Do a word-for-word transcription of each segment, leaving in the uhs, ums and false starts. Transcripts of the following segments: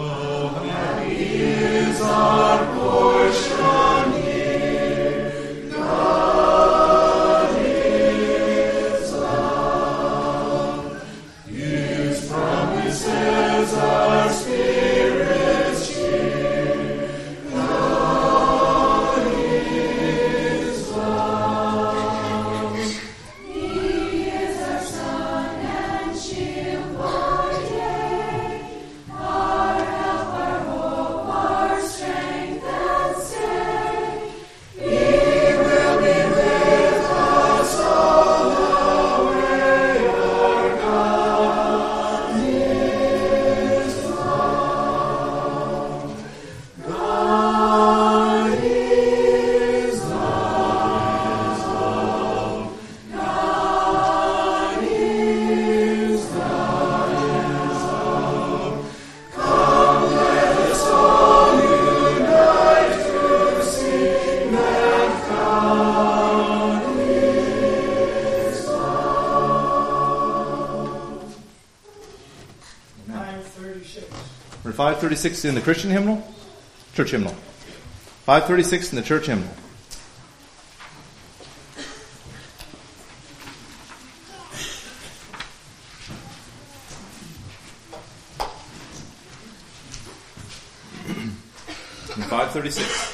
five thirty-six in the Christian hymnal, church hymnal. five thirty-six in the church hymnal. five thirty-six.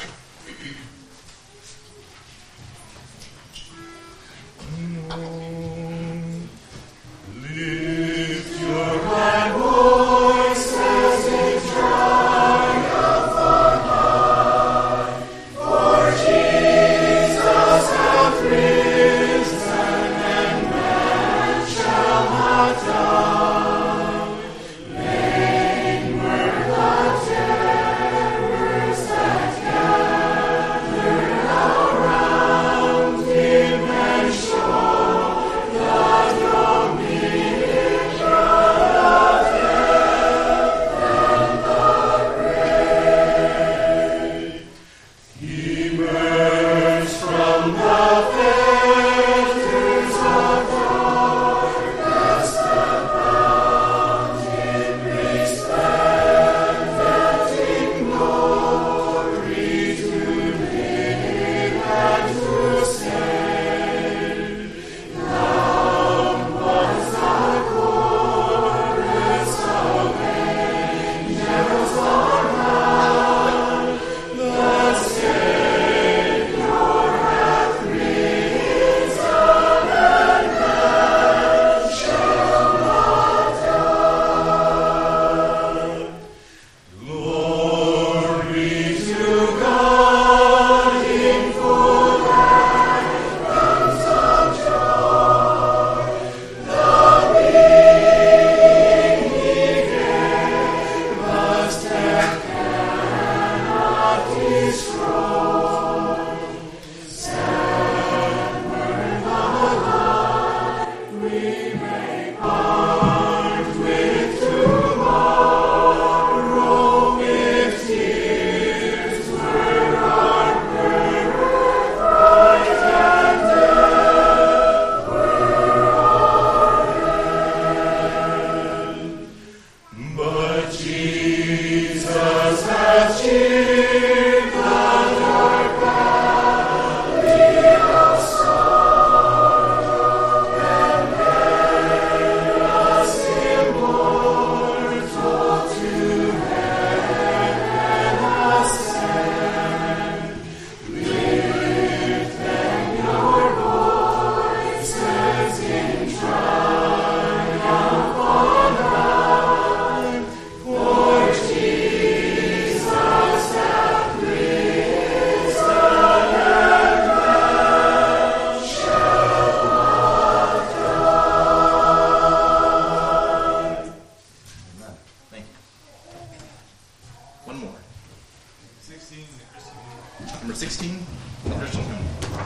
Number sixteen, the Christian hymn.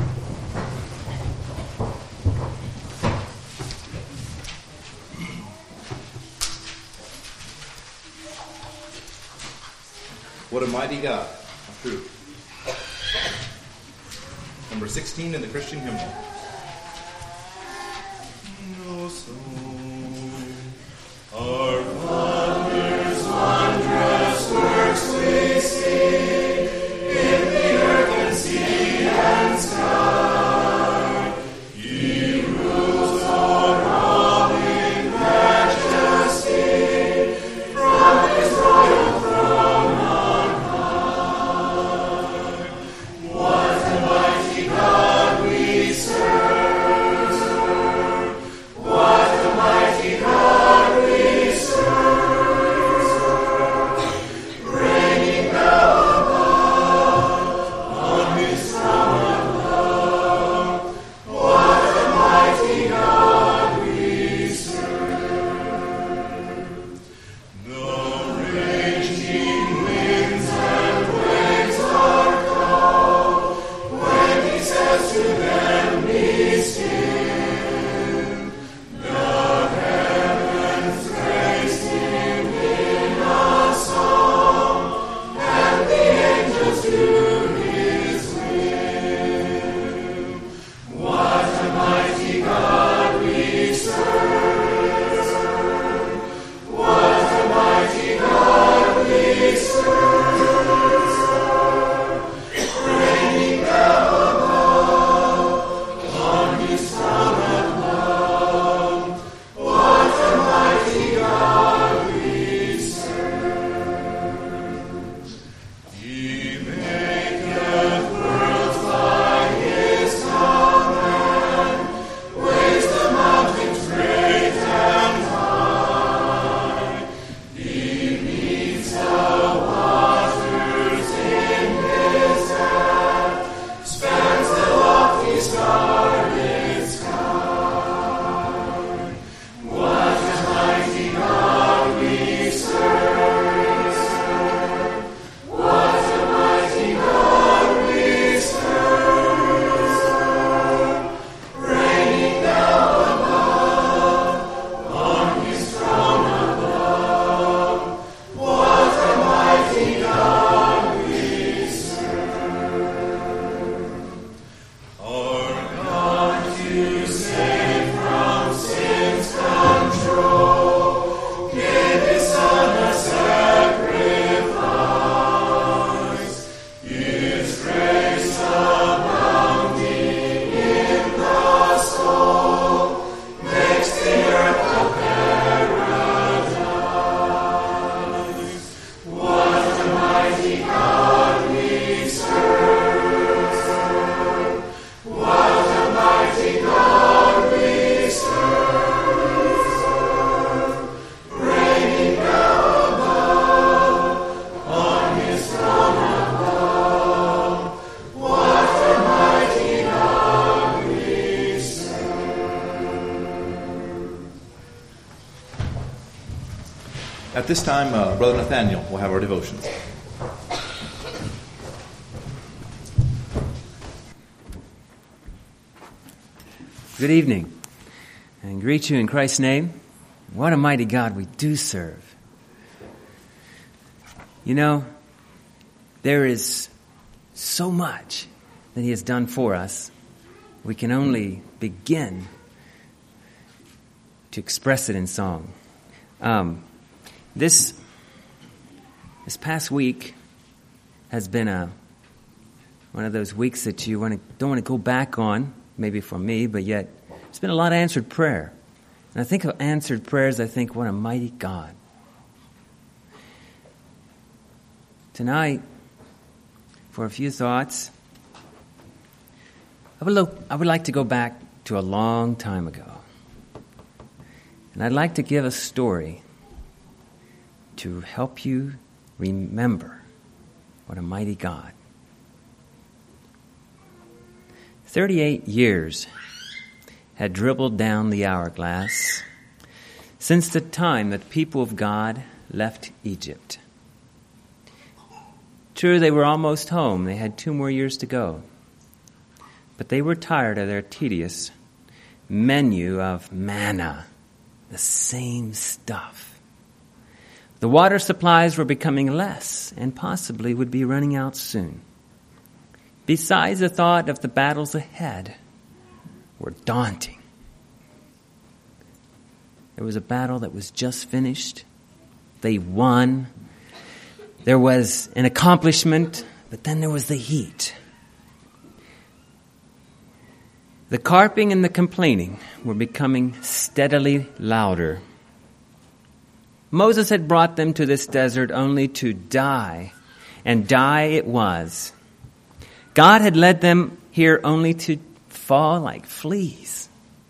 What a mighty God of truth. Number sixteen in the Christian hymnal. No song, our Father's wondrous At this time, uh, Brother Nathaniel will have our devotions. Good evening, and greet you in Christ's name. What a mighty God we do serve. You know, there is so much that He has done for us. We can only begin to express it in song. Um, this this past week has been a one of those weeks that you want to don't want to go back on. Maybe for me, but yet it's been a lot of answered prayer. And I think of answered prayers, I think, what a mighty God. Tonight, for a few thoughts, I would, look, I would like to go back to a long time ago. And I'd like to give a story to help you remember what a mighty God. Thirty-eight years had dribbled down the hourglass since the time that the people of God left Egypt. True, they were almost home. They had two more years to go. But they were tired of their tedious menu of manna, the same stuff. The water supplies were becoming less and possibly would be running out soon. Besides, the thought of the battles ahead were daunting. There was a battle that was just finished. They won. There was an accomplishment, but then there was the heat. The carping and the complaining were becoming steadily louder. Moses had brought them to this desert only to die, and die it was. God had led them here only to fall like fleas.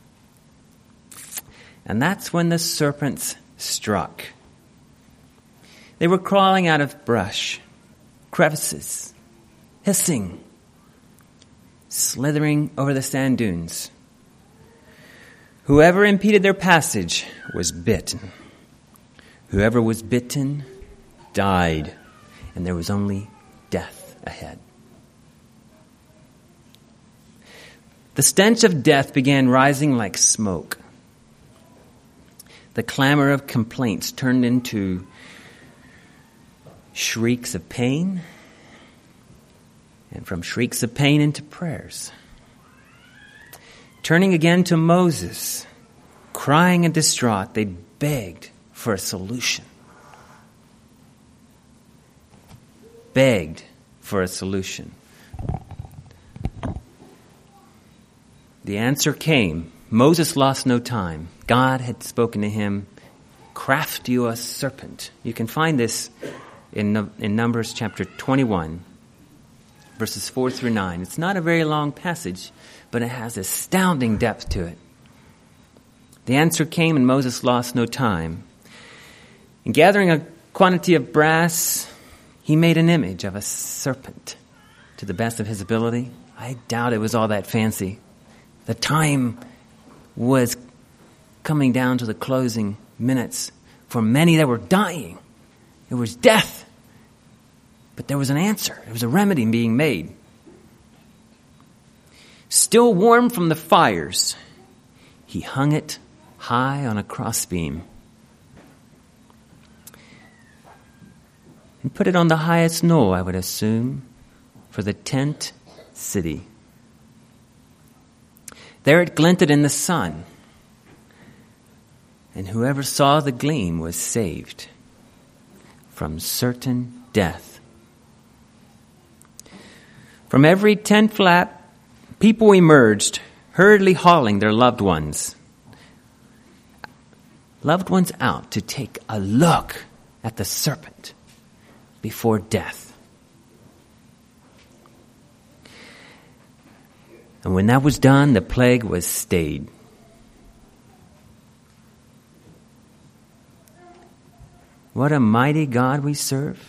And that's when the serpents struck. They were crawling out of brush, crevices, hissing, slithering over the sand dunes. Whoever impeded their passage was bitten. Whoever was bitten died, and there was only death ahead. The stench of death began rising like smoke. The clamor of complaints turned into shrieks of pain, and from shrieks of pain into prayers. Turning again to Moses, crying and distraught, they begged for a solution. Begged for a solution. The answer came. Moses lost no time. God had spoken to him, craft you a serpent. You can find this in, in Numbers chapter twenty-one, verses four through nine. It's not a very long passage, but it has astounding depth to it. The answer came and Moses lost no time. In gathering a quantity of brass, he made an image of a serpent to the best of his ability. I doubt it was all that fancy. The time was coming down to the closing minutes for many that were dying. It was death. But there was an answer. There was a remedy being made. Still warm from the fires, he hung it high on a crossbeam and put it on the highest knoll, I would assume, for the tent city. There it glinted in the sun, and whoever saw the gleam was saved from certain death. From every tent flap, people emerged, hurriedly hauling their loved ones. Loved ones out to take a look at the serpent before death. And when that was done, the plague was stayed. What a mighty God we serve.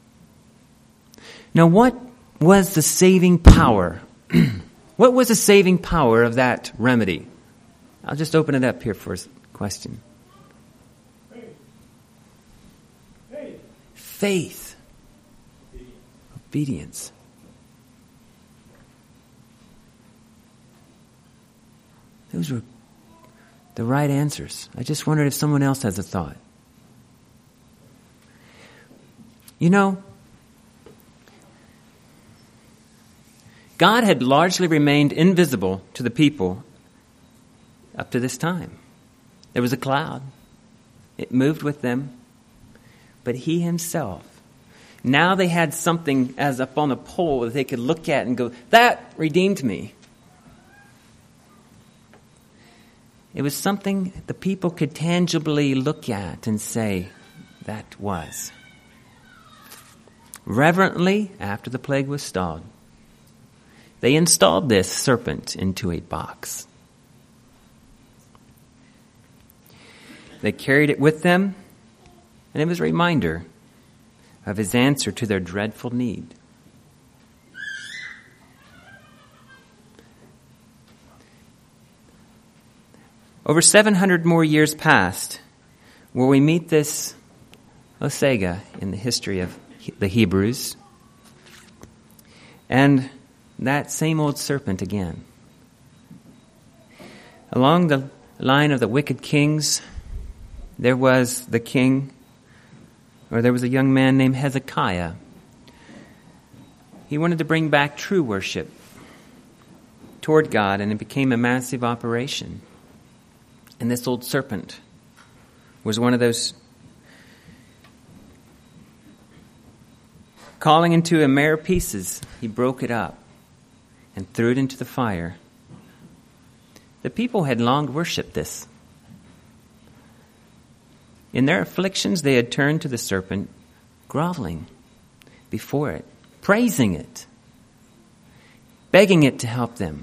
Now, what was the saving power? What was the saving power of that remedy? I'll just open it up here for a question. faith, obedience. Those were the right answers. I just wondered if someone else has a thought. You know, God had largely remained invisible to the people up to this time. There was a cloud. It moved with them. But he himself, now they had something as up on a pole that they could look at and go, that redeemed me. It was something the people could tangibly look at and say, that was. Reverently, after the plague was stalled, they installed this serpent into a box. They carried it with them, and it was a reminder of his answer to their dreadful need. Over seven hundred more years passed where we meet this Osega in the history of the Hebrews, and that same old serpent again. Along the line of the wicked kings, there was the king, or there was a young man named Hezekiah. He wanted to bring back true worship toward God, and it became a massive operation. And this old serpent was one of those. Calling into a mere pieces, he broke it up and threw it into the fire. The people had long worshipped this. In their afflictions, they had turned to the serpent, groveling before it, praising it, begging it to help them.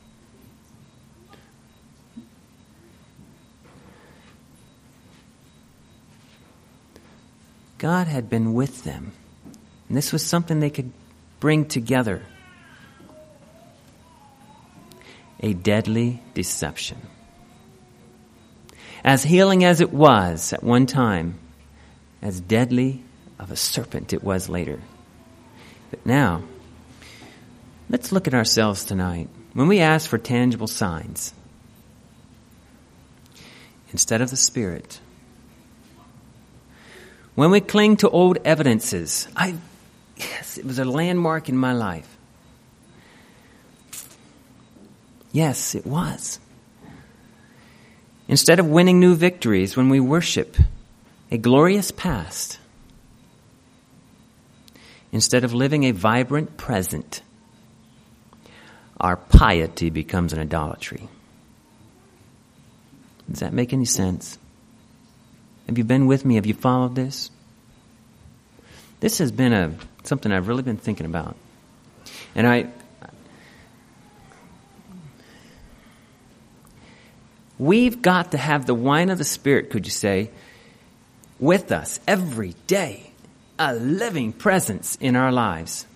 God had been with them. And this was something they could bring together. A deadly deception. As healing as it was at one time, as deadly of a serpent it was later. But now, let's look at ourselves tonight. When we ask for tangible signs, instead of the Spirit, when we cling to old evidences, I, yes, it was a landmark in my life. Yes, it was. Instead of winning new victories when we worship a glorious past, instead of living a vibrant present, our piety becomes an idolatry. Does that make any sense? Have you been with me? Have you followed this? This has been a something I've really been thinking about. And I we've got to have the wine of the Spirit, could you say, with us every day, a living presence in our lives.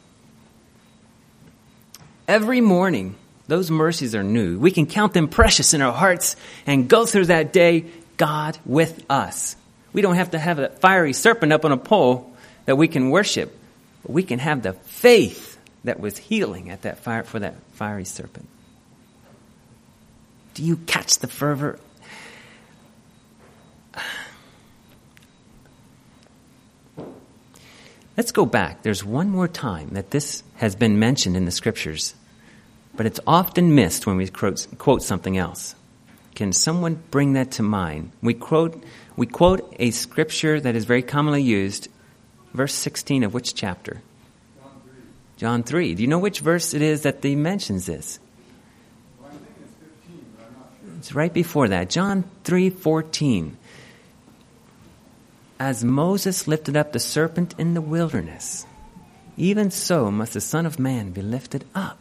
Every morning, those mercies are new. We can count them precious in our hearts and go through that day, God with us. We don't have to have a fiery serpent up on a pole that we can worship, but we can have the faith that was healing at that fire for that fiery serpent. Do you catch the fervor? Let's go back. There's one more time that this has been mentioned in the Scriptures, but it's often missed when we quote, quote something else. Can someone bring that to mind? We quote, we quote a Scripture that is very commonly used, verse sixteen of which chapter? John three. John three. Do you know which verse it is that he mentions this? Well, I'm thinking it's fifteen, but I'm not sure. It's right before that. John three fourteen. As Moses lifted up the serpent in the wilderness, even so must the Son of Man be lifted up.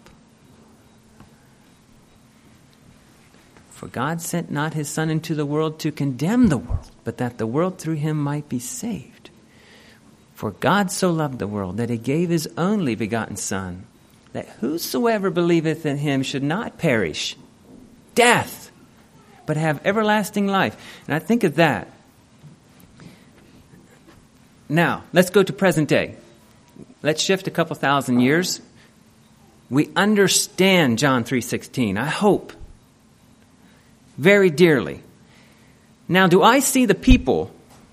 For God sent not his Son into the world to condemn the world, but that the world through him might be saved. For God so loved the world that he gave his only begotten Son, that whosoever believeth in him should not perish, death, but have everlasting life. And I think of that. Now, let's go to present day. Let's shift a couple thousand years. We understand John three sixteen, I hope, very dearly. Now, do I see the people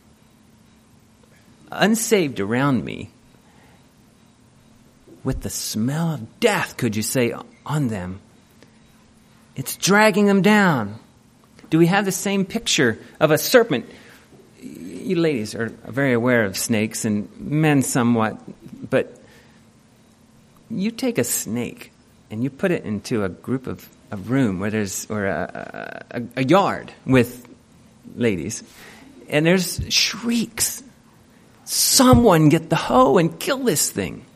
unsaved around me with the smell of death, could you say, on them? It's dragging them down. Do we have the same picture of a serpent? You ladies are very aware of snakes, and men somewhat, but you take a snake and you put it into a group of a room where there's, or a, a, a yard with ladies, and there's shrieks. Someone get the hoe and kill this thing.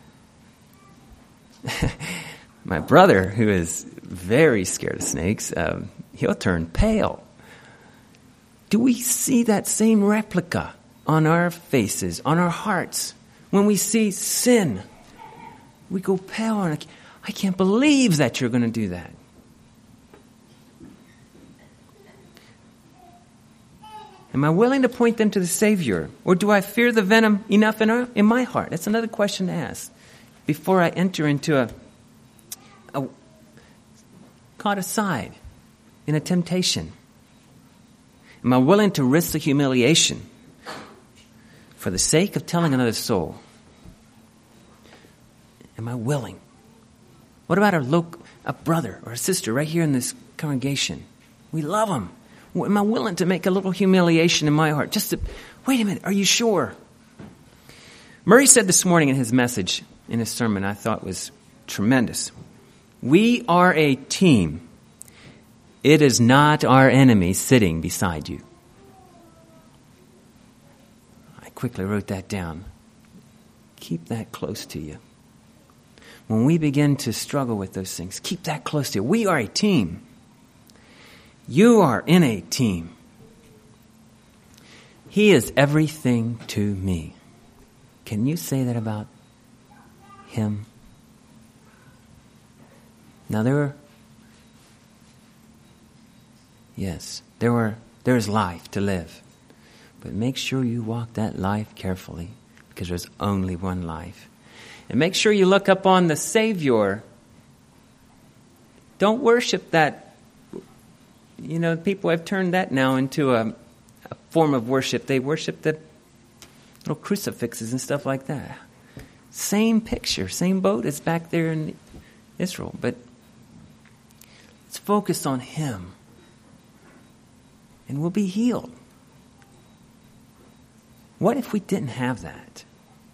My brother, who is very scared of snakes, um, he'll turn pale. Do we see that same replica on our faces, on our hearts? When we see sin, we go pale and I can't believe that you're going to do that. Am I willing to point them to the Savior? Or do I fear the venom enough in, our, in my heart? That's another question to ask before I enter into a, a caught aside in a temptation. Am I willing to risk the humiliation for the sake of telling another soul? Am I willing? What about a local, a brother or a sister right here in this congregation? We love them. Am I willing to make a little humiliation in my heart? Just to, wait a minute, are you sure? Murray said this morning in his message, in his sermon, I thought was tremendous. We are a team. It is not our enemy sitting beside you. I quickly wrote that down. Keep that close to you. When we begin to struggle with those things, keep that close to you. We are a team. You are in a team. He is everything to me. Can you say that about him? Now there were, yes, there were, there is life to live. But make sure you walk that life carefully, because there's only one life. And make sure you look up on the Savior. Don't worship that. You know, people have turned that now into a, a form of worship. They worship the little crucifixes and stuff like that. Same picture, same boat as back there in Israel. But let's focus on Him, and we'll be healed. What if we didn't have that?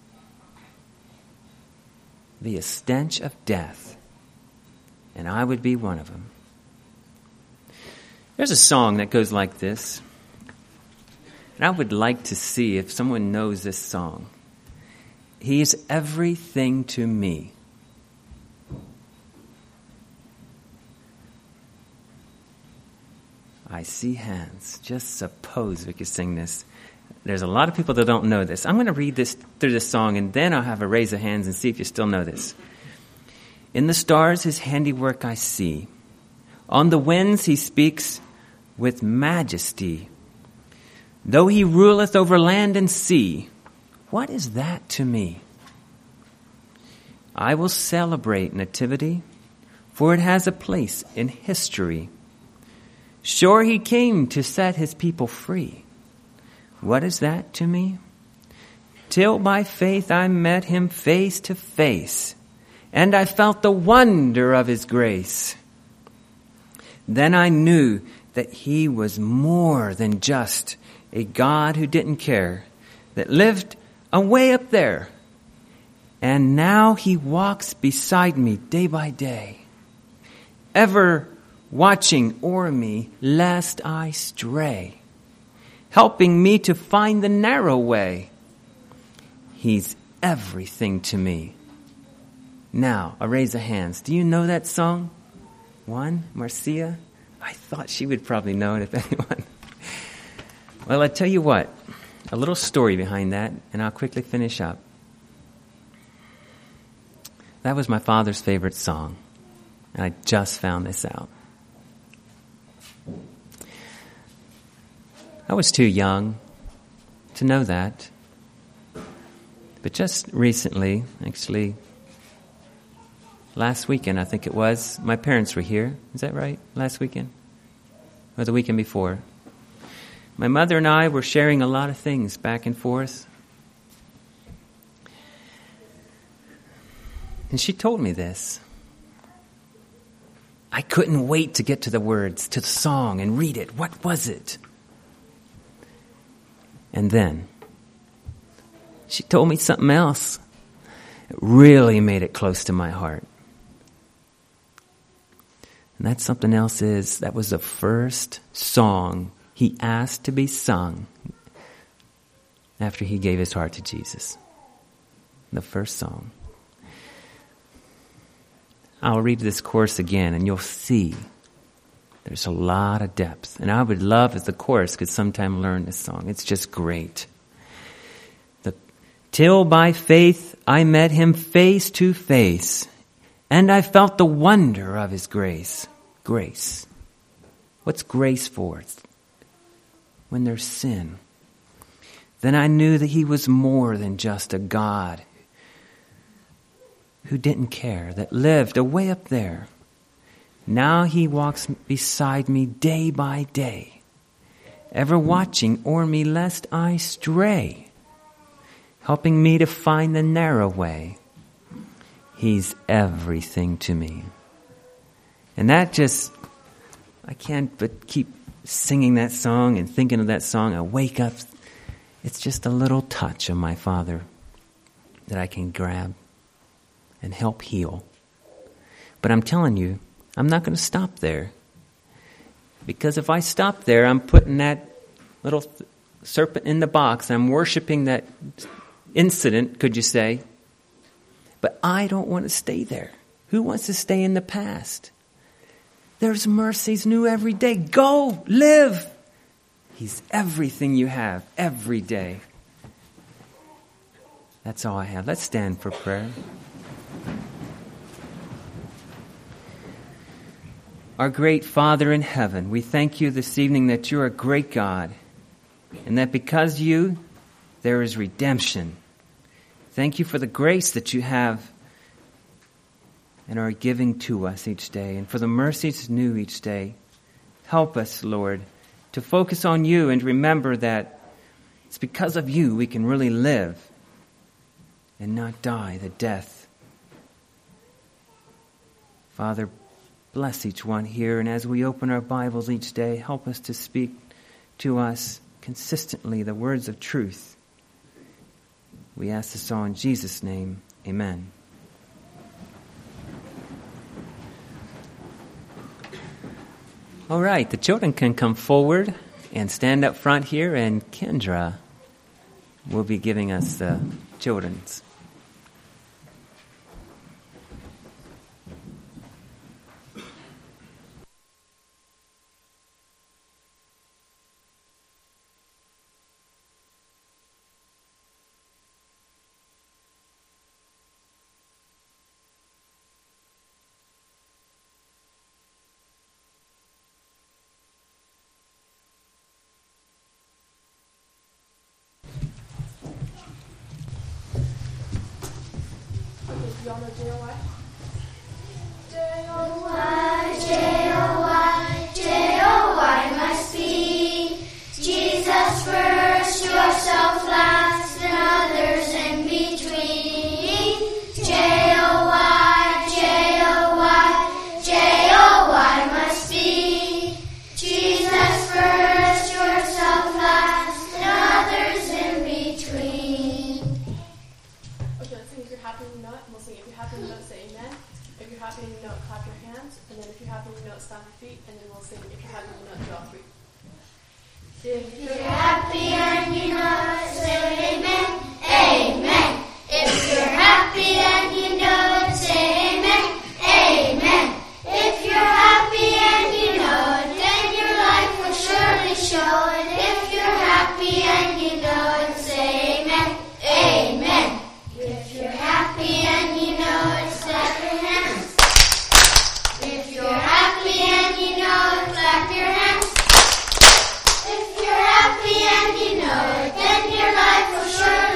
Be a stench of death, and I would be one of them. There's a song that goes like this, and I would like to see if someone knows this song. He's everything to me. I see hands. Just suppose we could sing this. There's a lot of people that don't know this. I'm going to read this through this song, and then I'll have a raise of hands and see if you still know this. In the stars his handiwork I see. On the winds he speaks with majesty. Though he ruleth over land and sea, what is that to me? I will celebrate nativity, for it has a place in history. Sure he came to set his people free. What is that to me? Till by faith I met him face to face, and I felt the wonder of his grace. Then I knew that he was more than just a God who didn't care, that lived away up there. And now he walks beside me day by day, ever watching o'er me lest I stray, helping me to find the narrow way. He's everything to me. Now, a raise of hands. Do you know that song? One, Marcia? I thought she would probably know it, if anyone. Well, I tell you what, a little story behind that, and I'll quickly finish up. That was my father's favorite song, and I just found this out. I was too young to know that. But just recently, actually, last weekend, I think it was, my parents were here. Is that right? Last weekend? Or the weekend before? My mother and I were sharing a lot of things back and forth. And she told me this. I couldn't wait to get to the words, to the song, and read it. What was it? And then she told me something else. It really made it close to my heart. And that something else is, that was the first song he asked to be sung after he gave his heart to Jesus. The first song. I'll read this chorus again and you'll see there's a lot of depth. And I would love if the chorus could sometime learn this song. It's just great. The, Till by faith I met him face to face, and I felt the wonder of his grace. Grace. What's grace for? It's when there's sin. Then I knew that he was more than just a God who didn't care, that lived away up there. Now he walks beside me day by day, ever watching o'er me lest I stray, helping me to find the narrow way. He's everything to me. And that just, I can't but keep singing that song and thinking of that song. I wake up, it's just a little touch of my Father that I can grab and help heal. But I'm telling you, I'm not going to stop there. Because if I stop there, I'm putting that little th- serpent in the box. I'm worshiping that incident, could you say. But I don't want to stay there. Who wants to stay in the past? There's mercies new every day. Go, live. He's everything you have every day. That's all I have. Let's stand for prayer. Our great Father in heaven, we thank you this evening that you're a great God, and that because you, there is redemption. Thank you for the grace that you have and are giving to us each day, and for the mercies new each day. Help us, Lord, to focus on you and remember that it's because of you we can really live and not die the death. Father, bless each one here, and as we open our Bibles each day, help us to speak to us consistently the words of truth. We ask this all in Jesus' name. Amen. All right, the children can come forward and stand up front here, and Kendra will be giving us the children's. You all know J O Y? J O Y, J O Y, J O Y must be Jesus first, yourself last, and others in between. J O Y, J O Y, J O Y must be Jesus first, yourself last, and others in between. Okay, let's sing if you're happy and you know it, and we'll sing if you're happy and you know it, say amen. If you're happy and you know it, clap your hands. And then if you're happy and you know it, stomp your feet. And then we'll sing if you're happy and you know it, do all three. If you're happy and you know it, say amen, amen. If you're happy and you know it, say amen, amen. If you're happy and you know it, then your life will surely show it. If you're happy and you know it, say amen, amen. If you're happy and you know it, clap your hands. If you're happy and you know it, clap your hands. If you're happy and you know it, then your life will surely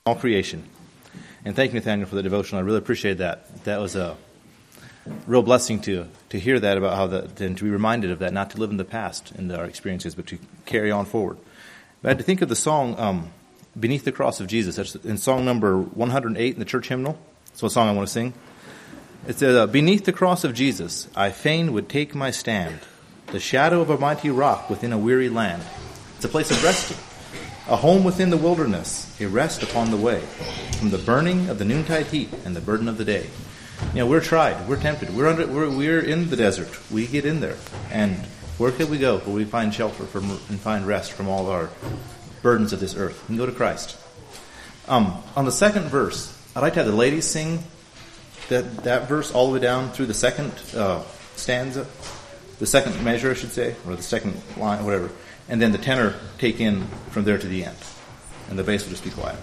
all creation. And thank you, Nathaniel, for the devotion. I really appreciate that. That was a real blessing to to hear that about how that, and to be reminded of that, not to live in the past in our experiences, but to carry on forward. I had to think of the song um, "Beneath the Cross of Jesus." That's in song number one hundred eight in the church hymnal. That's what song I want to sing. It says, uh, "Beneath the cross of Jesus, I fain would take my stand, the shadow of a mighty rock within a weary land. It's a place of resting, a home within the wilderness, a rest upon the way, from the burning of the noontide heat and the burden of the day." You know, we're tried, we're tempted, we're under, we're we're in the desert. We get in there, and where can we go? Where we find shelter from and find rest from all our burdens of this earth? We can go to Christ. Um, on the second verse, I'd like to have the ladies sing that that verse all the way down through the second uh, stanza, the second measure, I should say, or the second line, whatever, and then the tenor take in from there to the end, and the bass will just be quiet.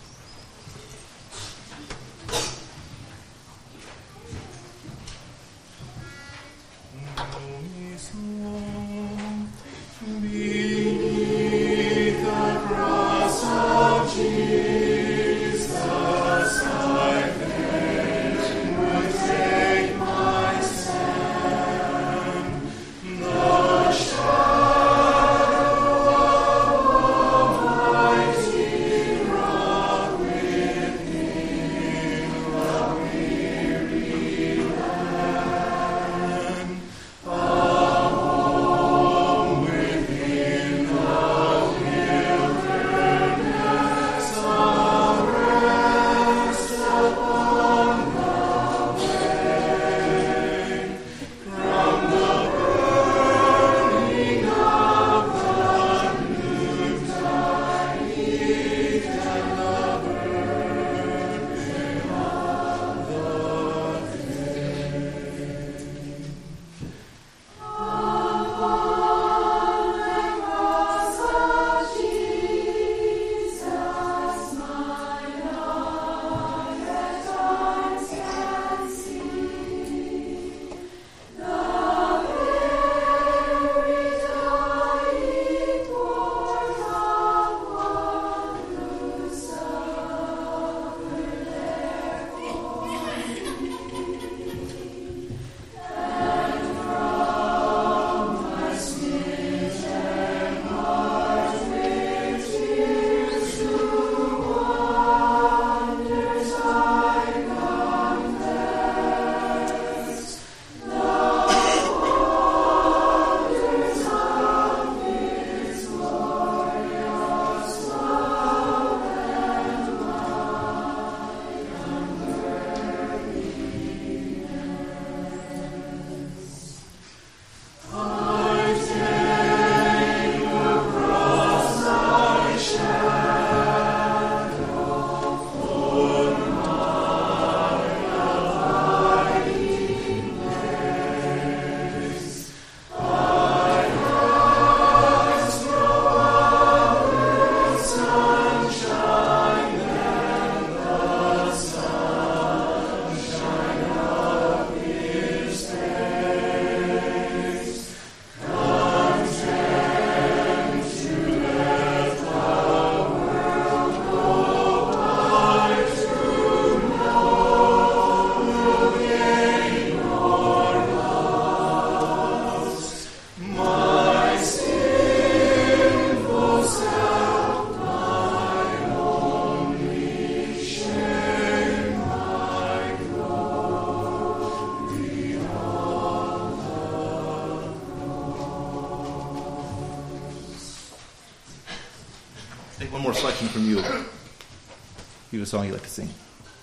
Take one more selection from you. You have a song you'd like to sing.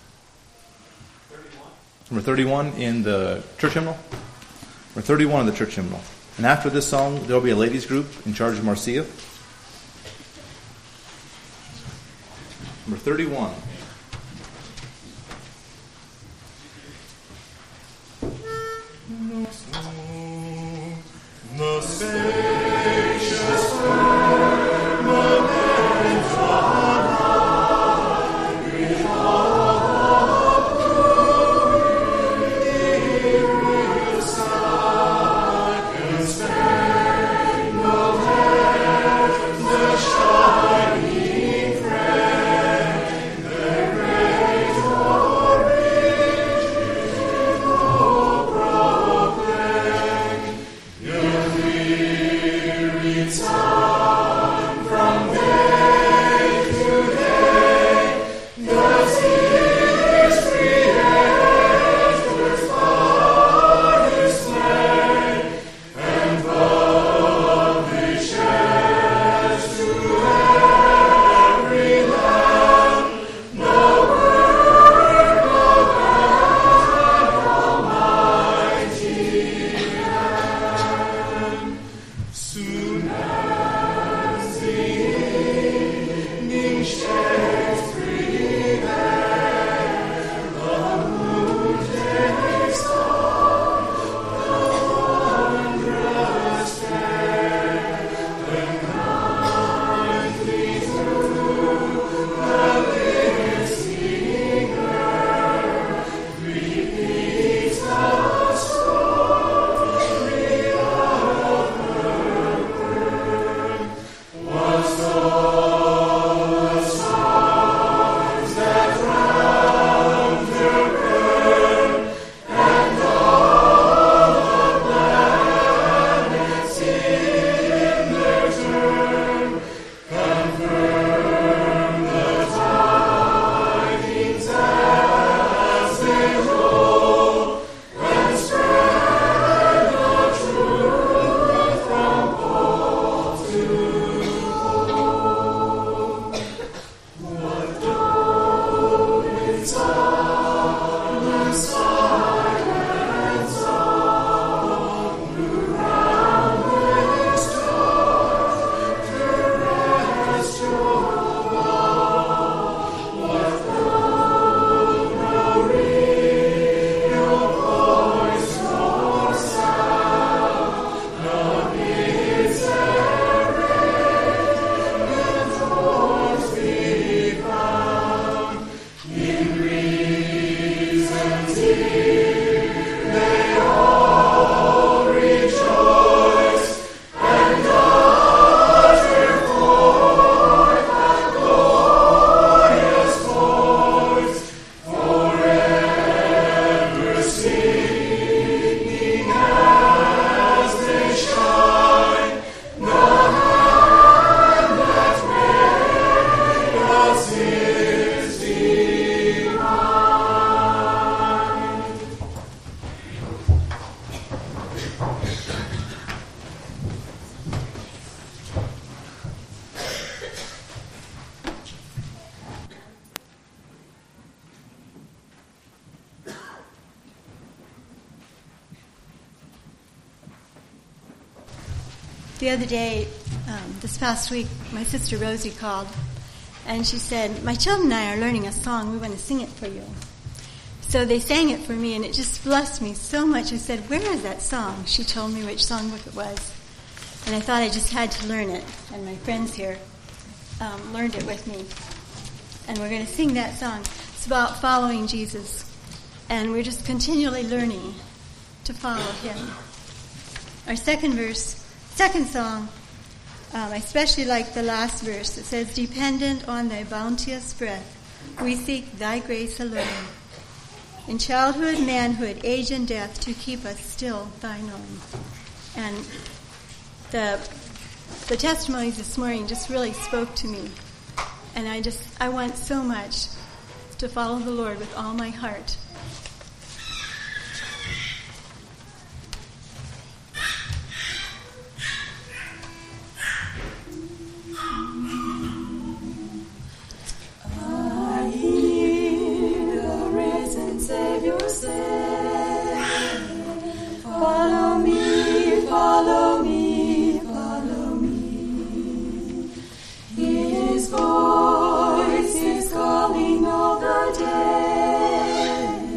thirty-one. Number thirty-one in the church hymnal. Number thirty-one in the church hymnal. And after this song, there will be a ladies group in charge of Marcia. Number thirty-one. The spacious firmament of light, with all the sky and spangled heaven, the shining frame, The other day, um, this past week, my sister Rosie called, and she said, my children and I are learning a song. We want to sing it for you. So they sang it for me, and it just blessed me so much. I said, where is that song? She told me which songbook it was. And I thought I just had to learn it. And my friends here um, learned it with me. And we're going to sing that song. It's about following Jesus. And we're just continually learning to follow him. Our second verse, second song, um, I especially like the last verse. It says, dependent on thy bounteous breath, we seek thy grace alone. In childhood, manhood, age, and death, to keep us still thine own. And the the testimonies this morning just really spoke to me. And I just, I want so much to follow the Lord with all my heart. Savior said, follow me, follow me, follow me. His voice is calling all the day.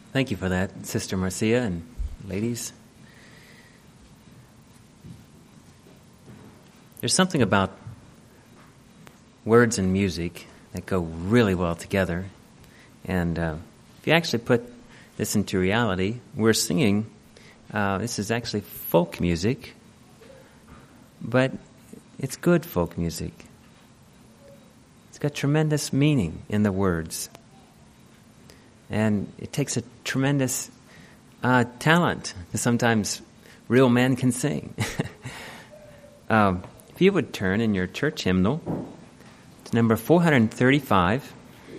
Thank you for that, Sister Marcia and ladies. There's something about words and music that go really well together. And uh, if you actually put this into reality, we're singing, uh, this is actually folk music, but it's good folk music. It's got tremendous meaning in the words. And it takes a tremendous uh, talent, because sometimes real men can sing. um, if you would turn in your church hymnal to number four thirty-five,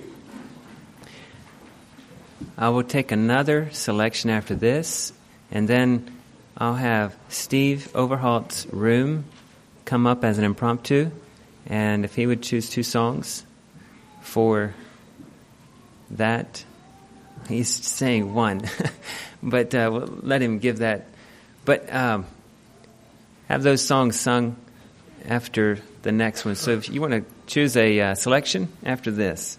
I will take another selection after this, and then I'll have Steve Overhalt's room come up as an impromptu, and if he would choose two songs for that. He's saying one, but uh, we'll let him give that. But um, have those songs sung after the next one. So if you want to choose a uh, selection after this.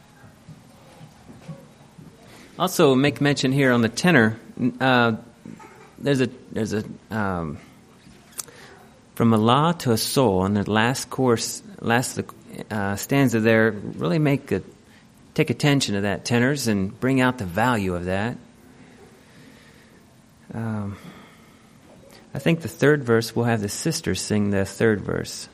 Also, make mention here on the tenor. Uh, there's a there's a um, from a la to a sol on the last course, last uh, stanza there. Really make a Take attention to that, tenors, and bring out the value of that. Um, I think the third verse, we'll have the sisters sing the third verse.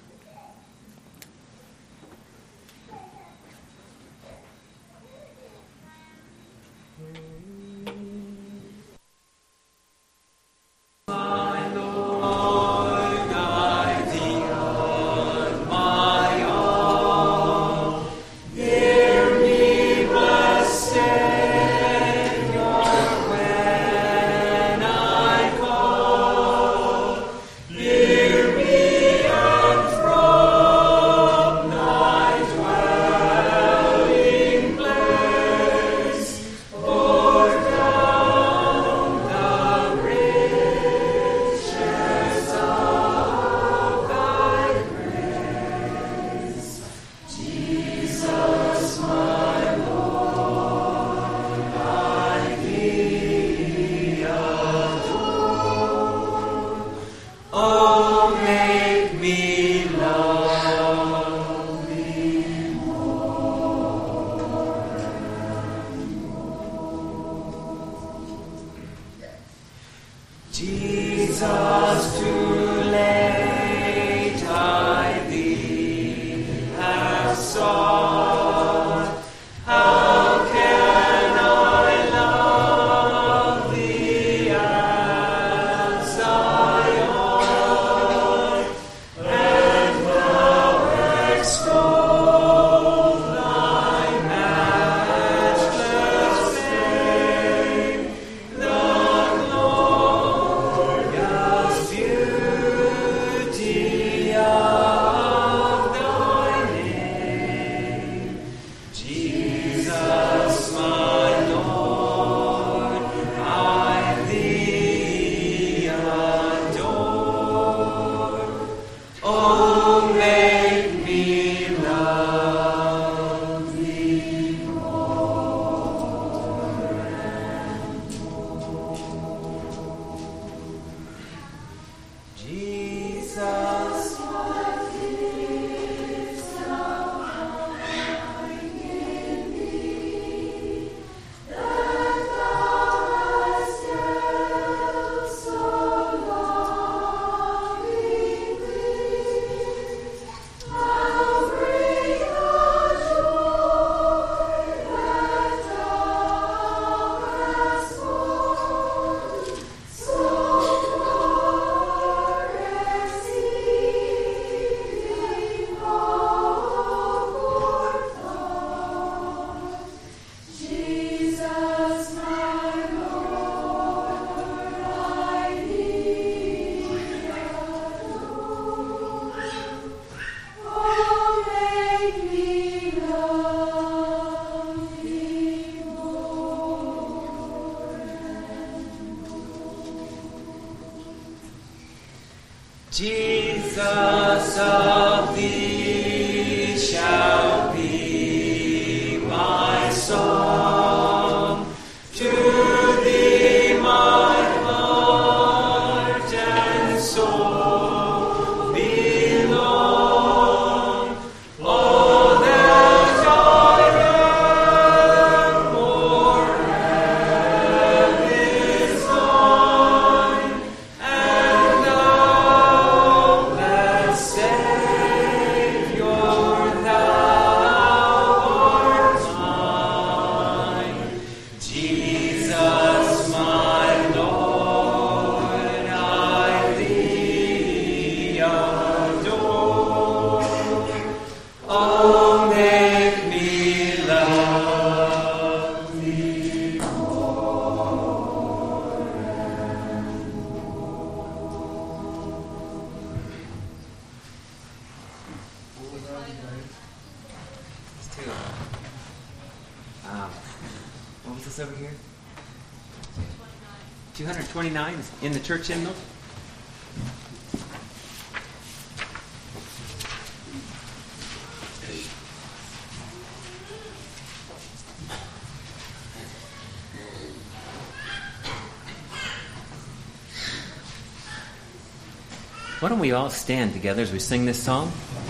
Jesus of thee shall be my song to this over here? two twenty-nine is in the church hymnal. Why don't we all stand together as we sing this song?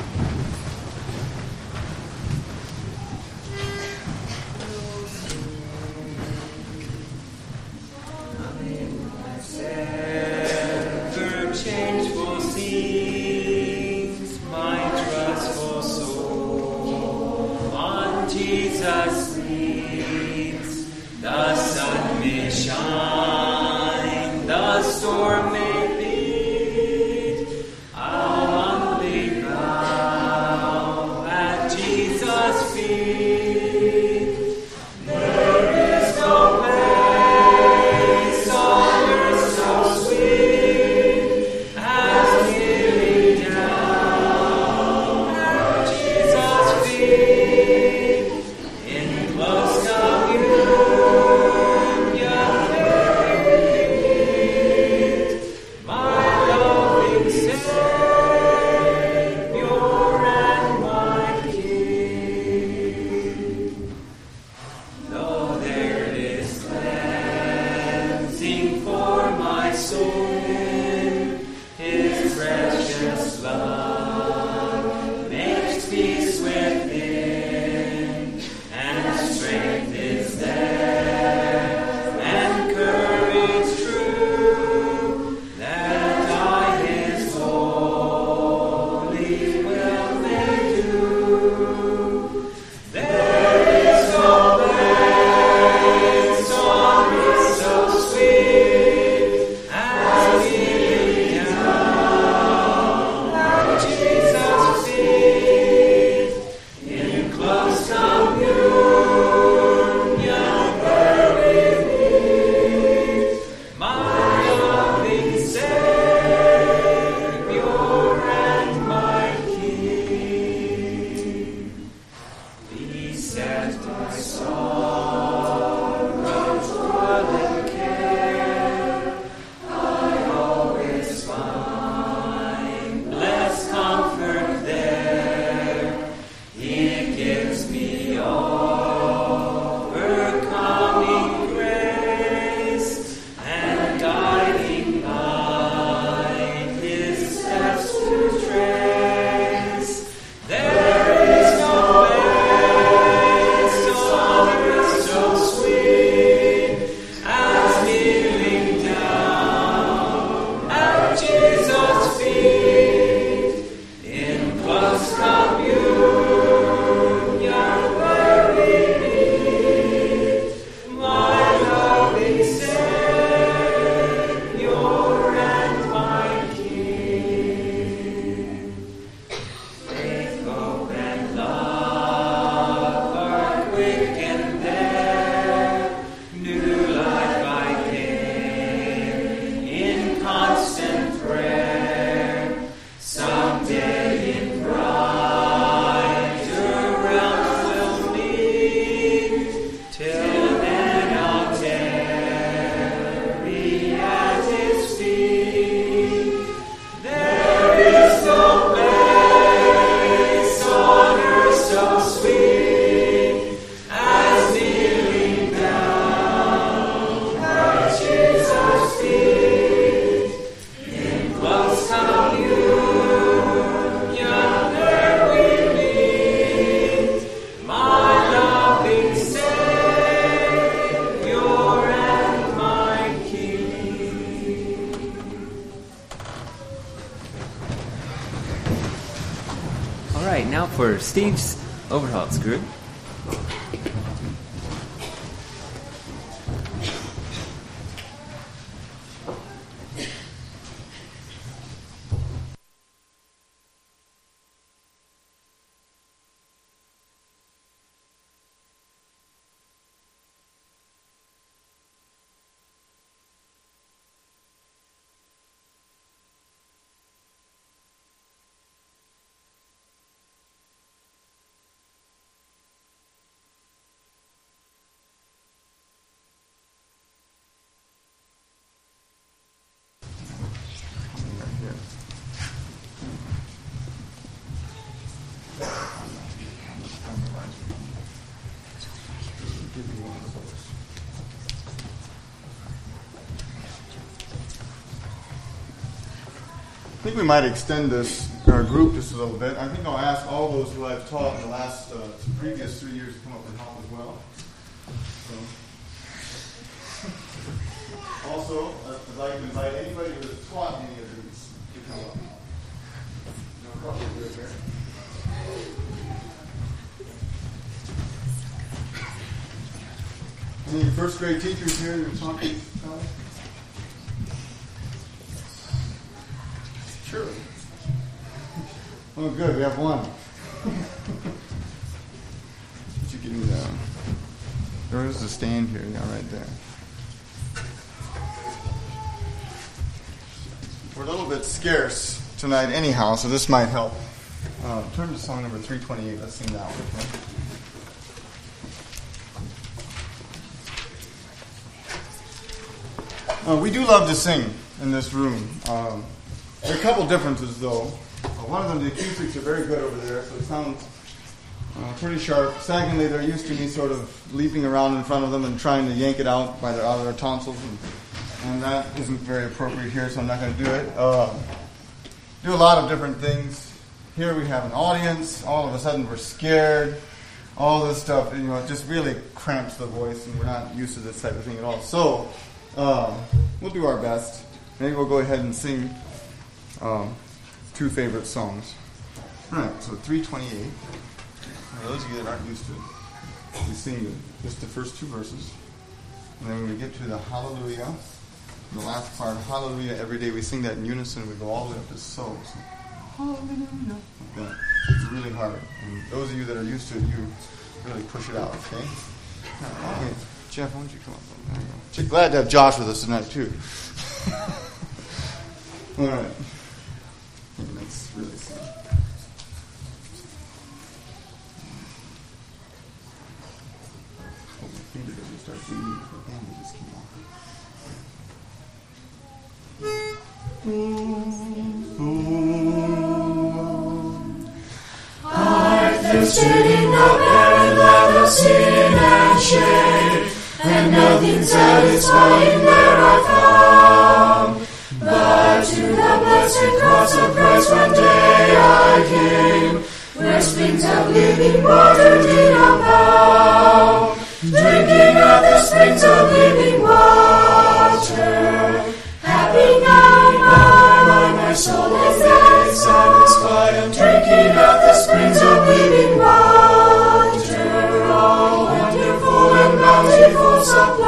For Steve's Overholtz group. I think we might extend this our group just a little bit. I think I'll ask all those who I've taught in the last uh, previous three years to come up and help as well. So. Also, I'd like to invite anybody who has taught any of these to come up. No problem with it there. Any first grade teachers here who taught these classes? Sure. Oh, good. We have one. Could you give me that? There's the stand here. Yeah, right there. We're a little bit scarce tonight anyhow, so this might help. Uh, turn to song number three twenty-eight. Let's sing that one. Uh, we do love to sing in this room. Um, there are a couple differences, though. Uh, one of them, the acoustics are very good over there, so it sounds uh, pretty sharp. Secondly, they're used to me sort of leaping around in front of them and trying to yank it out by their, out of their tonsils, and, and that isn't very appropriate here, so I'm not going to do it. Uh, do a lot of different things. Here we have an audience. All of a sudden, we're scared. All this stuff, you know, it just really cramps the voice, and we're not used to this type of thing at all. So, uh, we'll do our best. Maybe we'll go ahead and sing um, two favorite songs. All right, so three twenty-eight. For those of you that aren't used to it, we sing just the first two verses. And then when we get to the hallelujah, the last part, hallelujah, every day we sing that in unison. We go all the way up to so. so hallelujah. Like that. It's really hard. And those of you that are used to it, you really push it out, okay? Now, okay. Jeff, why don't you come up? There you go. Glad to have Josh with us tonight, too. All right. Let's really sing. Hold my finger as you start bleeding. The band just came off. I've sitting up there in land of sin and shame, and nothing satisfying there I found. But to the blessed cross of Christ one day I came, where springs of living water did abound, drinking of the springs of living water. Happy now, now, my soul is satisfied, and drinking of the springs of living water, all wonderful and bountiful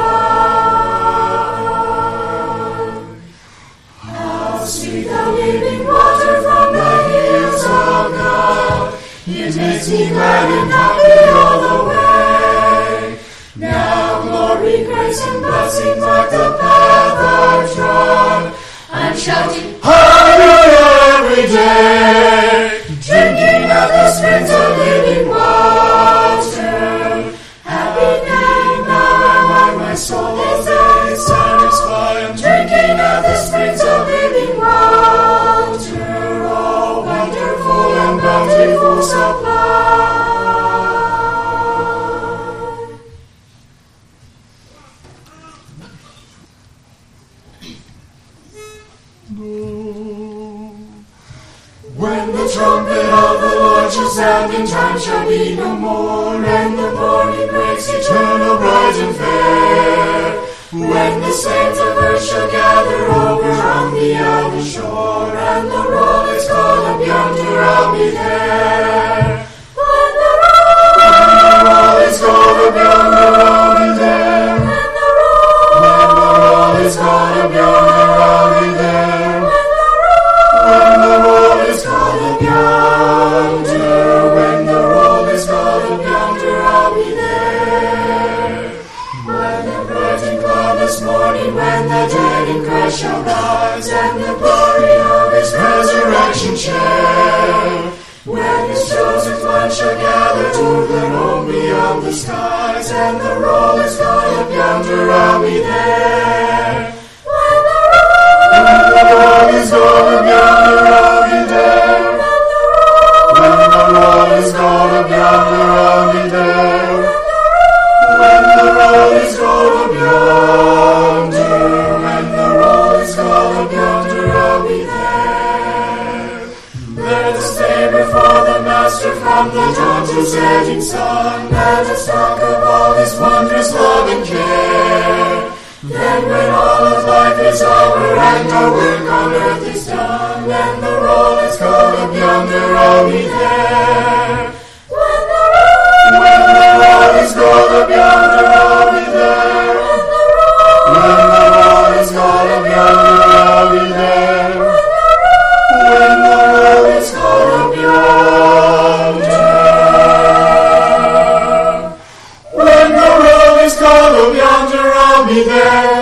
supply. How sweet the living water from the hills of God, it makes me glad and happy all the way. Now glory, grace, and blessing mark the path I've trod. I'm shouting hallelujah every day, drinking of the springs of living water. Happy now, now, my soul is satisfied. I'm drinking of the springs of living water, all wonderful and bountiful supply. When the trumpet of the Lord shall sound, and time shall be no more, and the morning breaks eternal, bright and fair. When the saints of earth shall gather over on the other shore, and the roll is called up yonder, I'll be there. When the roll, when the roll is called up yonder, I'll be there. When the roll, when the roll is called up yonder, I'll be there. When the roll is called up yonder, when the roll is called up yonder, I'll be there. When the bright and cloudless morning, when the dead in Christ shall rise, and the glory of His resurrection share, when His chosen ones shall gather to their home beyond the skies, and the roll is called up yonder, I'll be there. When the roll is called up yonder, I'll be there. When the roll is called up yonder, I'll be there. When the roll is called up yonder, when the roll is called up yonder, I'll be there. setting sun, let us talk of all His wondrous love and care. Then when all of life is over and our work on earth is done, and the roll is called up yonder, I'll be there. When the roll, when the roll is called up yonder, I'll be there. When the roll is called up yonder, I'll be there. When the roll is called up yonder. When the roll is called up yonder, I'll be there.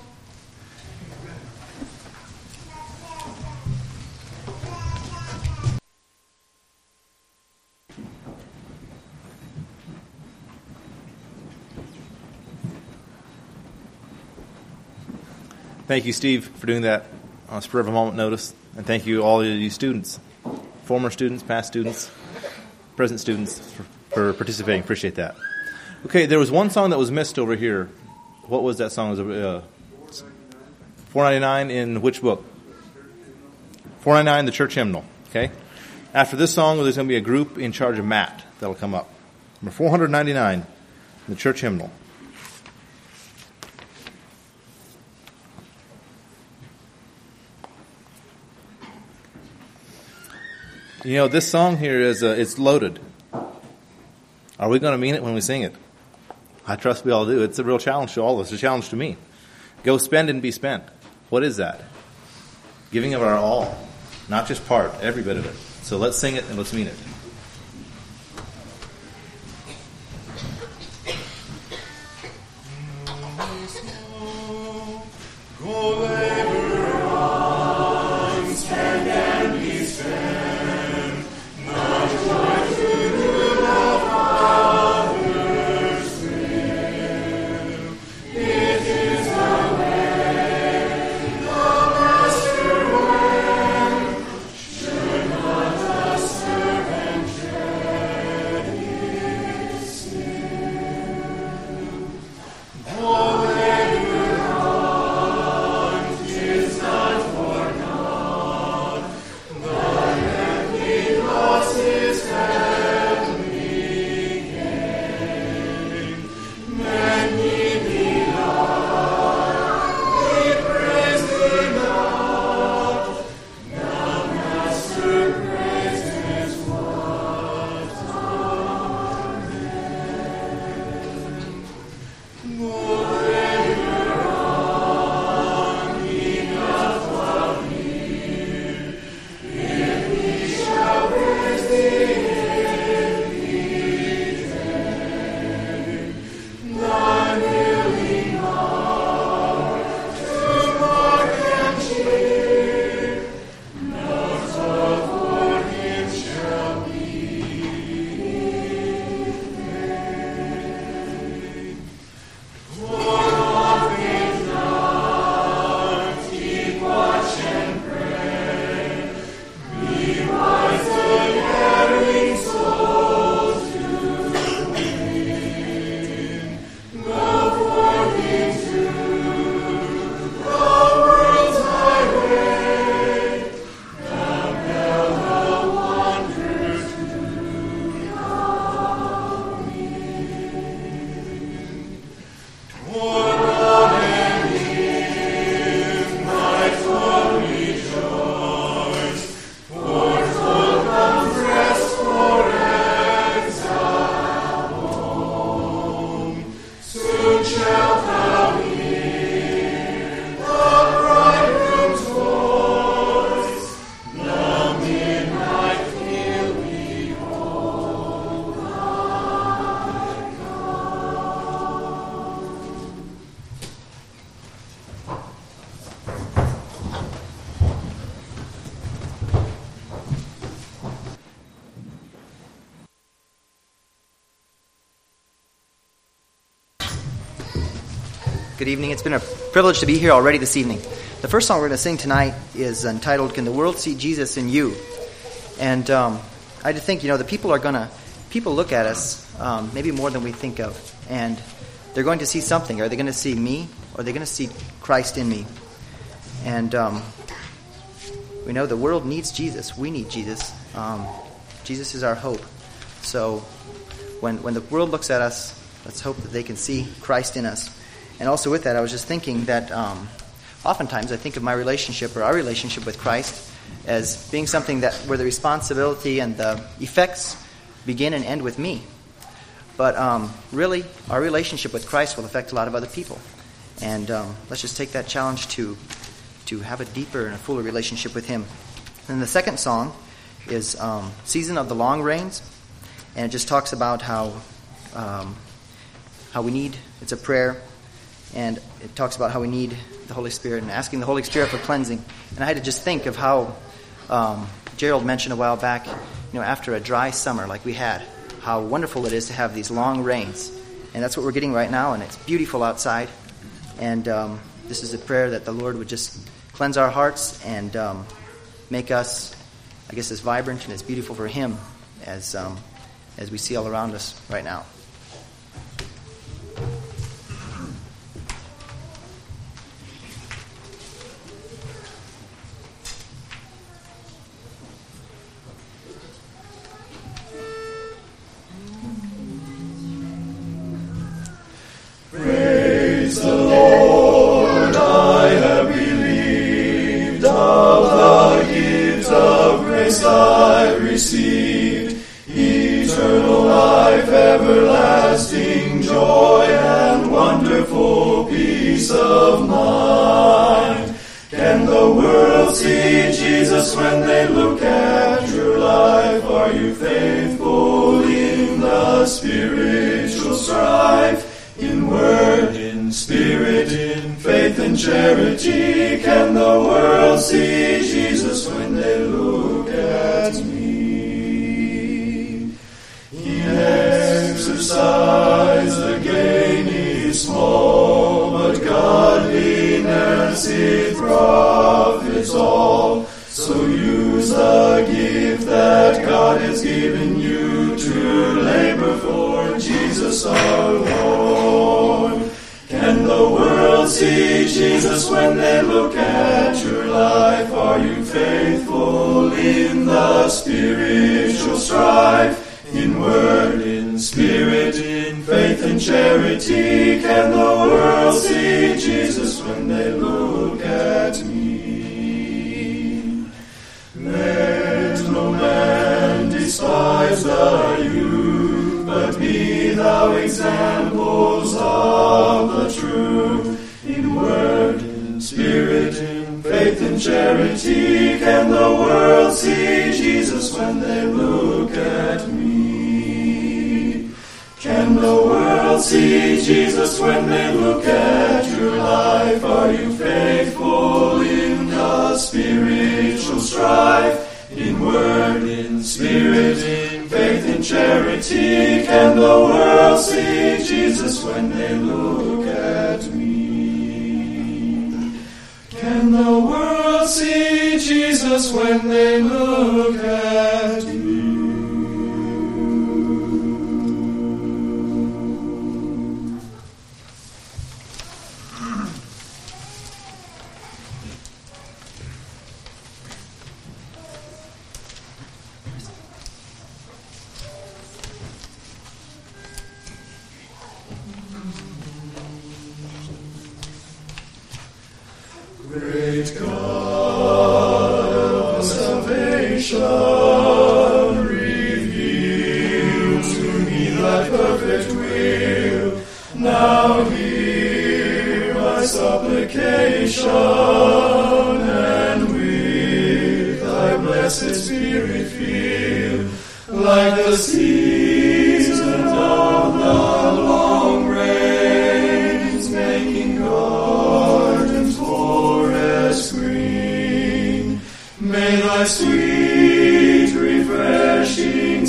Thank you, Steve, for doing that on a spur of a moment notice. And thank you, all of you students, former students, past students, present students, for, for participating. Appreciate that. Okay, there was one song that was missed over here. What was that song? It was uh, four ninety-nine in which book? four ninety-nine, the church hymnal. Okay. After this song, there's going to be a group in charge of Matt that will come up. Number four ninety-nine, the church hymnal. You know, this song here is uh, it's loaded. Are we going to mean it when we sing it? I trust we all do. It's a real challenge to all of us. It's a challenge to me. Go spend and be spent. What is that? Giving of our all. Not just part, every bit of it. So let's sing it and let's mean it. Good evening. It's been a privilege to be here already this evening. The first song we're going to sing tonight is entitled, Can the World See Jesus in You? And um, I just think, you know, the people are going to, people look at us um, maybe more than we think of. And they're going to see something. Are they going to see me, or are they going to see Christ in me? And um, we know the world needs Jesus. We need Jesus. Um, Jesus is our hope. So when when the world looks at us, let's hope that they can see Christ in us. And also with that, I was just thinking that um, oftentimes I think of my relationship or our relationship with Christ as being something that where the responsibility and the effects begin and end with me. But um, really, our relationship with Christ will affect a lot of other people. And um, let's just take that challenge to to have a deeper and a fuller relationship with Him. And the second song is um, Season of the Long Rains. And it just talks about how um, how we need, it's a prayer, and it talks about how we need the Holy Spirit and asking the Holy Spirit for cleansing. And I had to just think of how um, Gerald mentioned a while back, you know, after a dry summer like we had, how wonderful it is to have these long rains. And that's what we're getting right now, and it's beautiful outside. And um, this is a prayer that the Lord would just cleanse our hearts and um, make us, I guess, as vibrant and as beautiful for Him as um, as we see all around us right now. Praise the Lord, I have believed, of the gift of grace I received, eternal life, everlasting joy, and wonderful peace of mind. Can the world see Jesus when they look at your life? Are you faithful in the spiritual strife? In word, in spirit, in faith and charity, can the world see Jesus when they look at me? In exercise the gain is small, but godliness it profits all. So use the gift that God has given you to labor for Jesus our Lord. Can the world see Jesus when they look at your life? Are you faithful in the spiritual strife? In word, in spirit, in faith and charity, can the world see Jesus when they look at me? Let no man despise the youth, but be thou examples of the truth. In word, in spirit, in faith and charity, can the world see Jesus when they look at me? Can the world see Jesus when they look at your life? Are you faithful in the spiritual strife? In word, in spirit, in faith and charity, can the world see Jesus when they look at me? Can the world see Jesus when they look at you? Great God of salvation, reveal to me thy perfect will. Now hear my supplication, and with thy blessed Spirit fill, like the season of the long rains, making gardens forest green. May thy sweet refreshing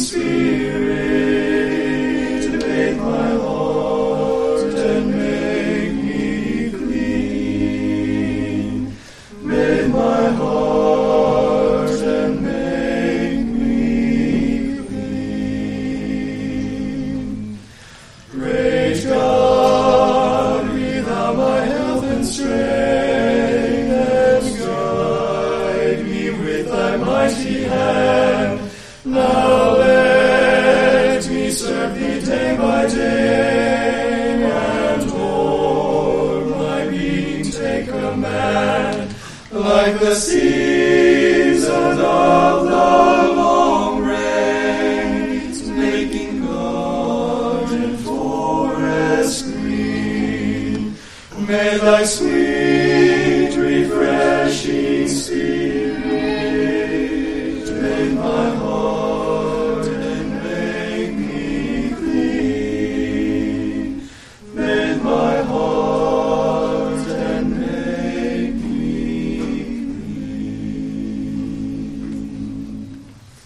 Spirit bathe my heart and make me clean. Bathe my heart and make me clean. Great God, be thou my health and strength, and guide me with thy mighty command, like the season of the long rains, making garden forest green. May thy sweet, refreshing spirit make my heart and make me clean. Make my heart and make me clean.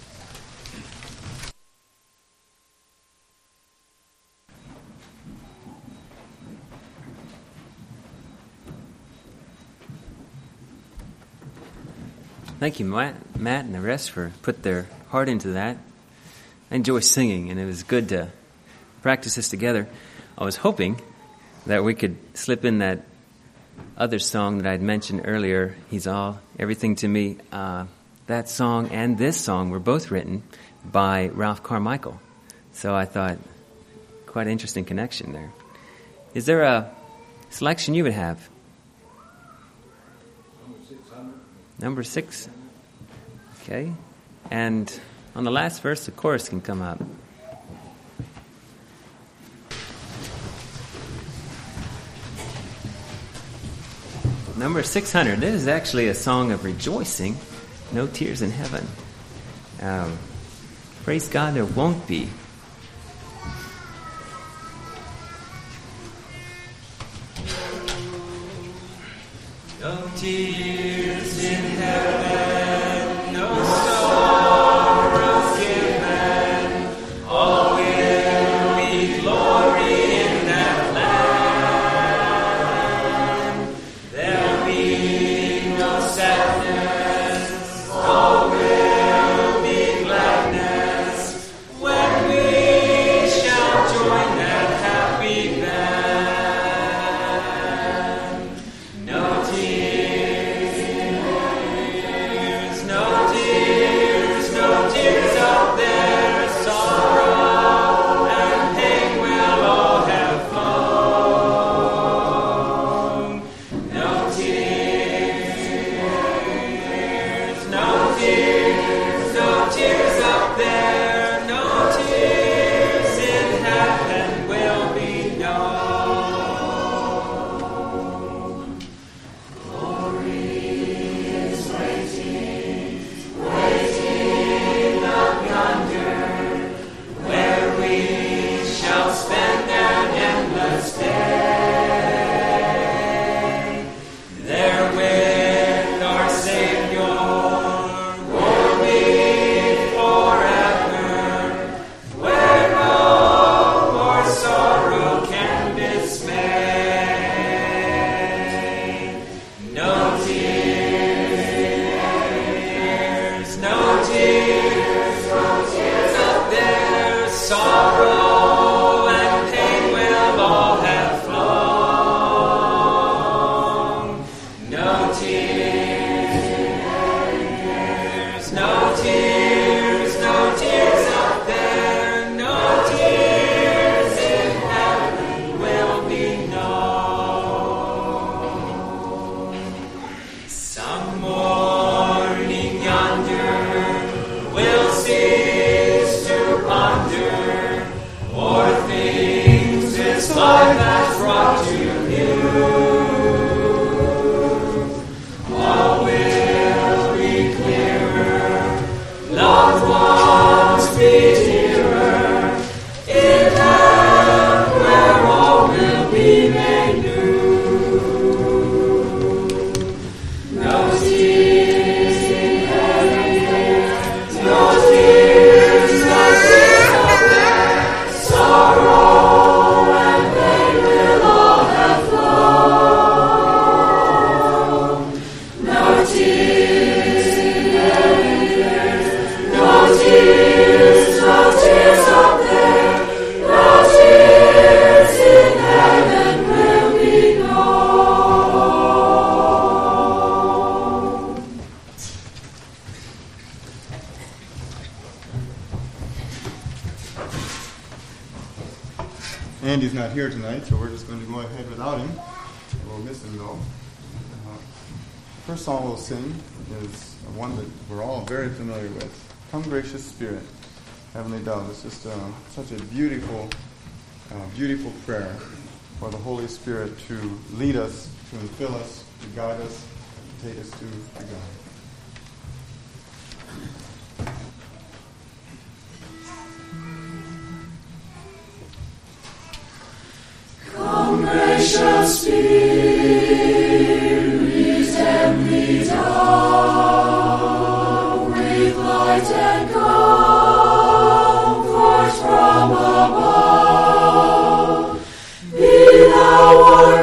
Thank you, Matt, Matt and the rest, for put their heart into that. I enjoy singing, and it was good to practice this together. I was hoping that we could slip in that other song that I'd mentioned earlier, He's All, Everything to Me. Uh, that song and this song were both written by Ralph Carmichael. So I thought, quite an interesting connection there. Is there a selection you would have? Number six. Okay. And on the last verse, the chorus can come up. Number six hundred. This is actually a song of rejoicing. No tears in heaven. Um, praise God, there won't be. No tears in heaven, no sorrows given, all will be glory in that land. There'll be no sadness, all will be gladness, when we shall join that happy band. No tears in tears, no tears, no tears out there, sorrow and pain will all have flown. No tears in tears, no tears, no tears out there, no tears in heaven will be known. Glory is waiting, waiting up yonder, where we shall spend an endless day. There with our Savior, we'll be forever, where no more sorrow can dismay. No tears, no tears, no tears up there, sorrow and pain will all have flown. No tears, no tears, no tears up there, no tears in heaven will be known. Some morning yonder we'll cease to ponder o'er things this life has brought to view. All will be clearer, loved ones be dearer, in heaven where all will be made new. No tears in heaven, no tears, no tears out there, sorrow and pain will all have flown. No tears in heaven, no tears, no tears out there, no tears in heaven will be known. Andy's not here tonight, so we're just going to go ahead without him. We'll miss him though. first song we'll sing is one that we're all very familiar with. Come, Gracious Spirit, Heavenly Dove. It's just uh, such a beautiful, uh, beautiful prayer for the Holy Spirit to lead us, to infill us, to guide us, to take us to, to God. Come, gracious Spirit, heavenly Dove, with light and comfort from above. Be thou our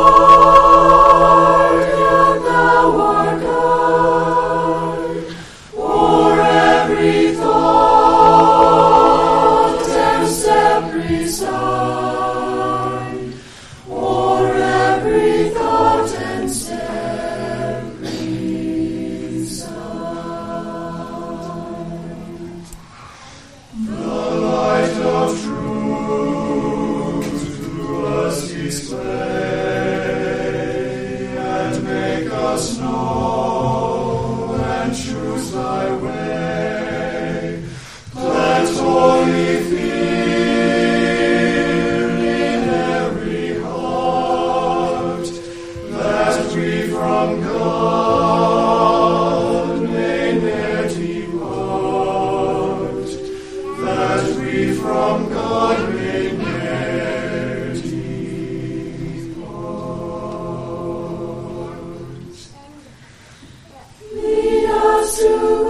guardian, thou our guide, for every thought and step beside. For every thought and step beside. The light of truth to us display, and make us know and choose thy way. Plant holy fear in every heart, that we from God may ne'er depart, that we from God may ne'er depart. Lead us to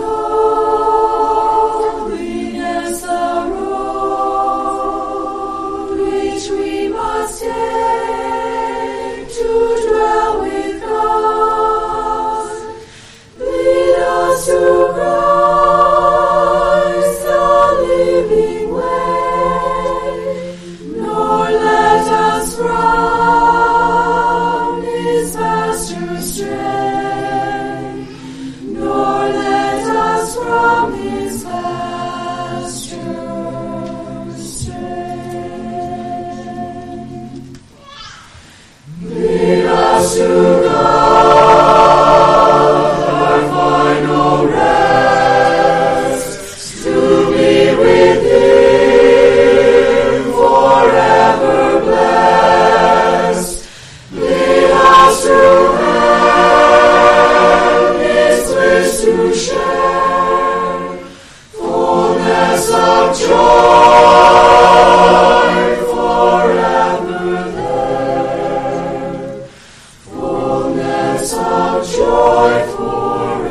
godliness, the road which we must take to dwell with God. Lead us to Christ, the living way, nor let us from his pasture stray, nor let us from his pasture stray. Lead us to God, our final rest, to be with him forever blessed. Lead us to heaven, his bliss to share, fullness of joy forever there, fullness of joy forever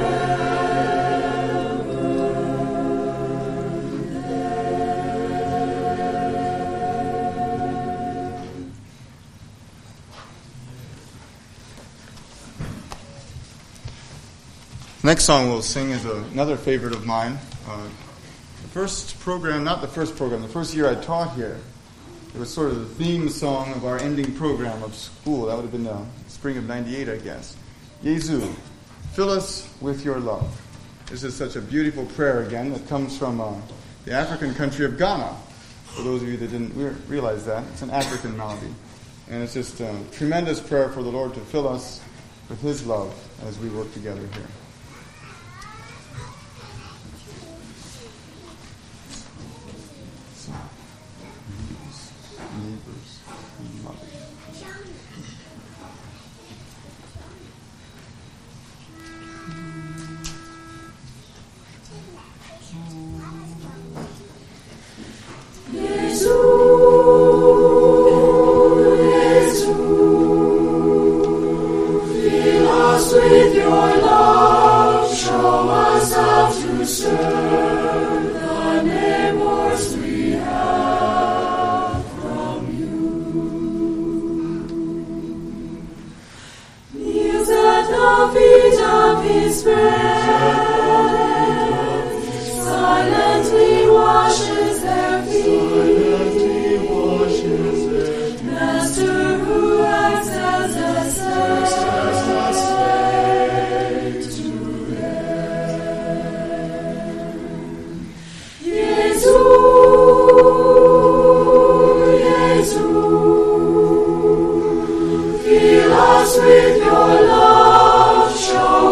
Next song we'll sing is a, another favorite of mine. Uh, the first program, not the first program, the first year I taught here, it was sort of the theme song of our ending program of school. That would have been the spring of ninety-eight, I guess. Jesu, fill us with your love. This is such a beautiful prayer again that comes from uh, the African country of Ghana. For those of you that didn't re- realize that, it's an African melody. And it's just a tremendous prayer for the Lord to fill us with his love as we work together here. Neighbors, loving. With your love, show us how to serve the neighbors we have from you. Kneels at the feet of his friend, silently washes their feet. Master who acts as a slave. Fill us with your love, show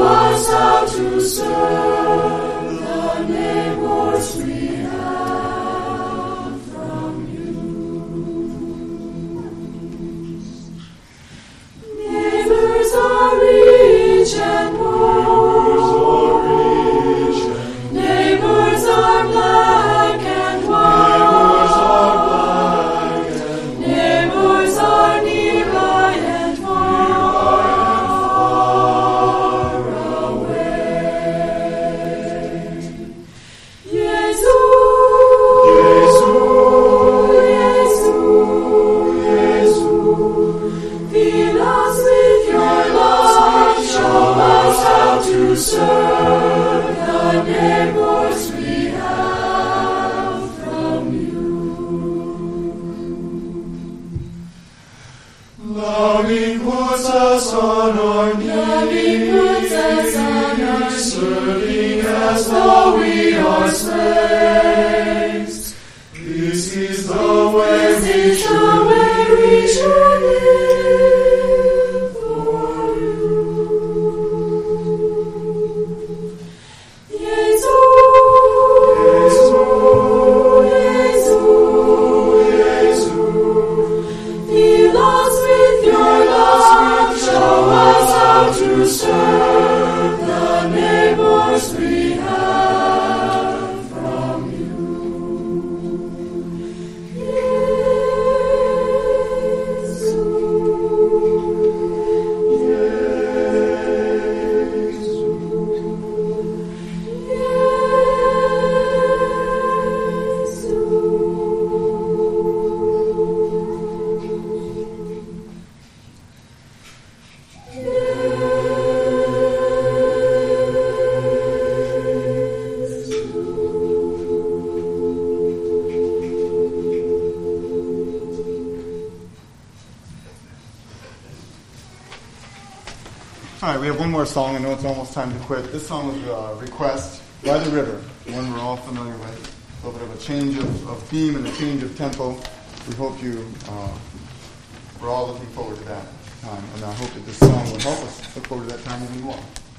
All right, we have one more song. I know it's almost time to quit. This song was a request by the river, one we're all familiar with. A little bit of a change of, of theme and a change of tempo. We hope you, uh, we're all looking forward to that time. And I hope that this song will help us look forward to that time even more.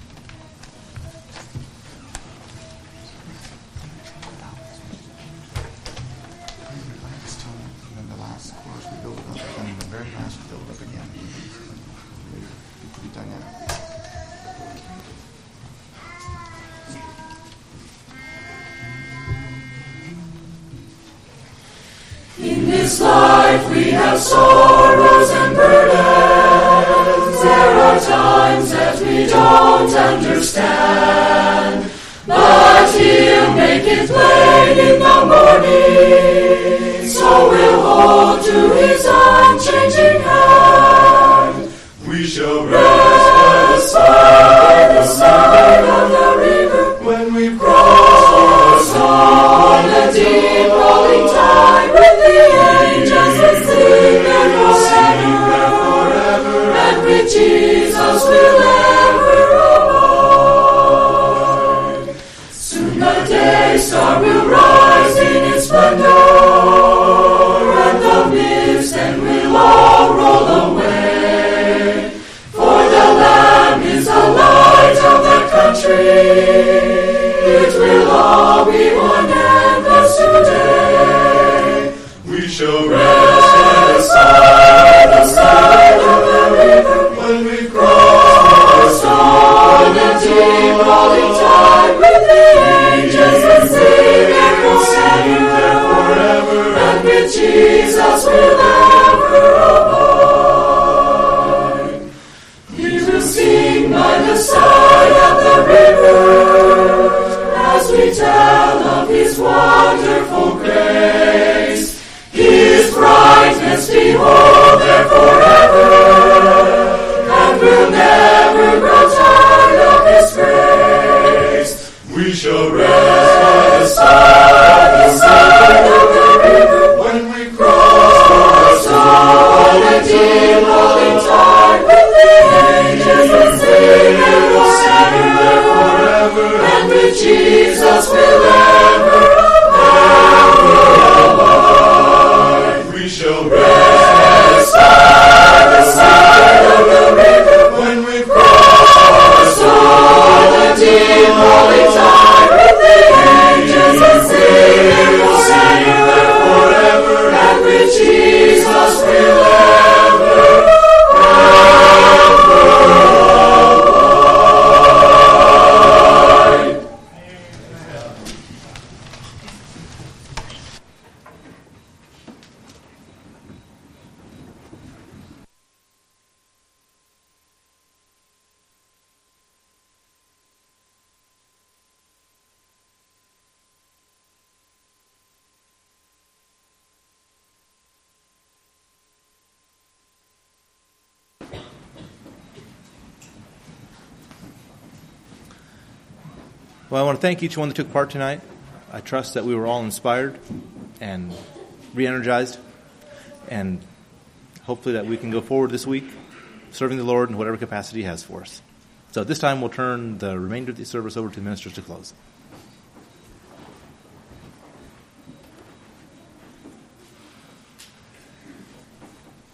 And then the last chorus we build it up, and then the very last we build it up again. Pretty dynamic. In this life we have sorrows and burdens. There are times that we don't understand, but He'll make it plain in the morning. So we'll hold to His unchanging hand. We shall rest by the side of the river when we cross on the deep rolling tide. Angels will sing and forever, and with Jesus we'll ever abide. Soon the day star will rise in its splendor, and the mist and we'll all roll away. For the Lamb is the light of the country. It will all be one endless today. We shall rest by the side of the river when we cross on the deep rolling tide. With the angels that sing and will sing there forever, and with Jesus we'll ever abide. We will sing by the side of the river as we tell of His wonderful grace. His brightness behold there forever, and we'll never grow tired of His grace. We shall rest by the side of the river when we cross on the deep rolling tide. With the angels that sing and will sing there forever, and with Jesus we'll ever abide. We shall rest by the side of the river when we cross on the deep rolling tide. With the angels that sing and will sing there forever, and with Jesus we'll ever abide. Well, I want to thank each one that took part tonight. I trust that we were all inspired and re-energized, and hopefully that we can go forward this week serving the Lord in whatever capacity He has for us. So at this time, we'll turn the remainder of the service over to the ministers to close.